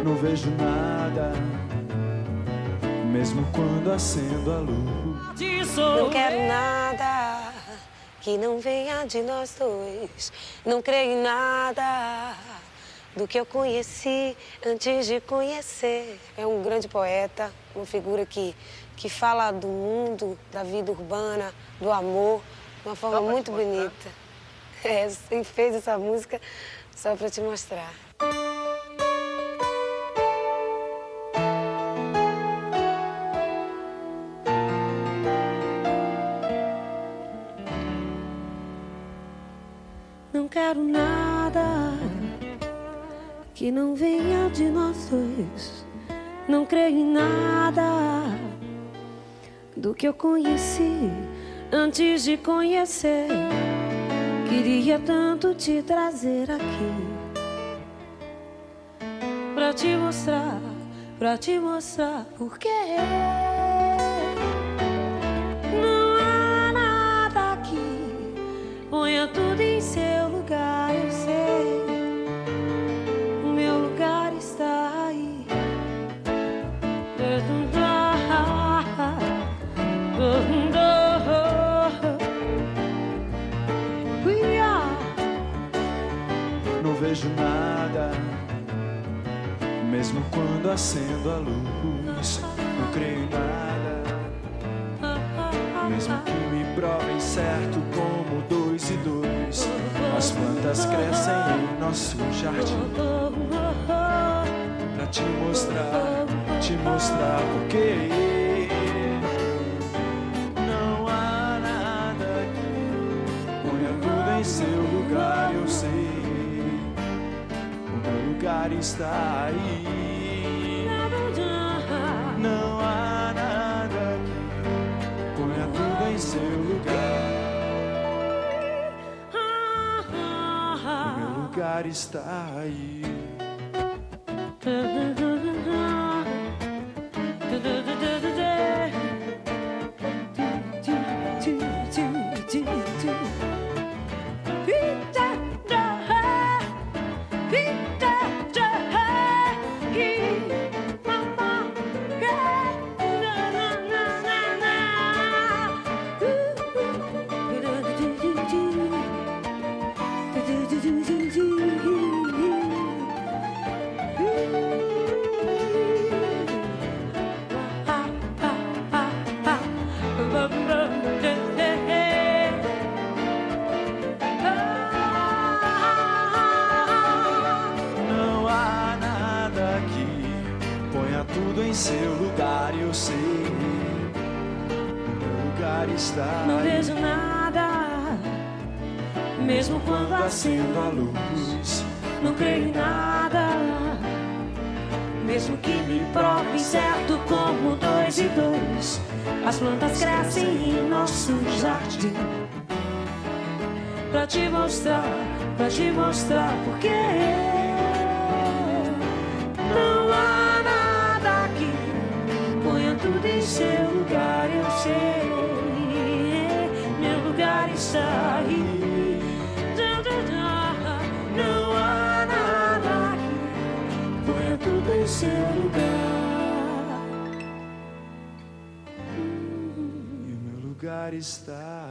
Não vejo nada, mesmo quando acendo a luz. Não quero nada que não venha de nós dois. Não creio em nada do que eu conheci antes de conhecer. É um grande poeta, uma figura que fala do mundo, da vida urbana, do amor, de uma forma muito bonita. Ele fez essa música só para te mostrar. Não quero nada que não venha de nós dois. Não creio em nada do que eu conheci antes de conhecer. Queria tanto te trazer aqui pra te mostrar por quê. Não há nada aqui, ponha tudo em seu lugar, eu sei. O meu lugar está aí. Não vejo nada, mesmo quando acendo a luz. Não creio em nada, mesmo que me provem certo como 2 e 2. As plantas crescem em nosso jardim. Pra te mostrar porquê. Não há nada aqui, ponha tudo em seu lugar, eu sei. O meu lugar está aí. Não há nada aqui, ponha tudo em seu lugar. O meu lugar está aí. Não há nada aqui, ponha tudo em seu lugar, eu sei. O meu lugar está Não aí. vejo nada, mesmo quando acendo a luz. Não creio em nada, mesmo que me provem certo como 2 e 2. As plantas crescem em nosso jardim. Pra te mostrar porquê. Não há nada aqui, ponha tudo em seu lugar, eu sei. Meu lugar está aí. Não há nada aqui, ponha tudo em seu lugar. E o meu lugar está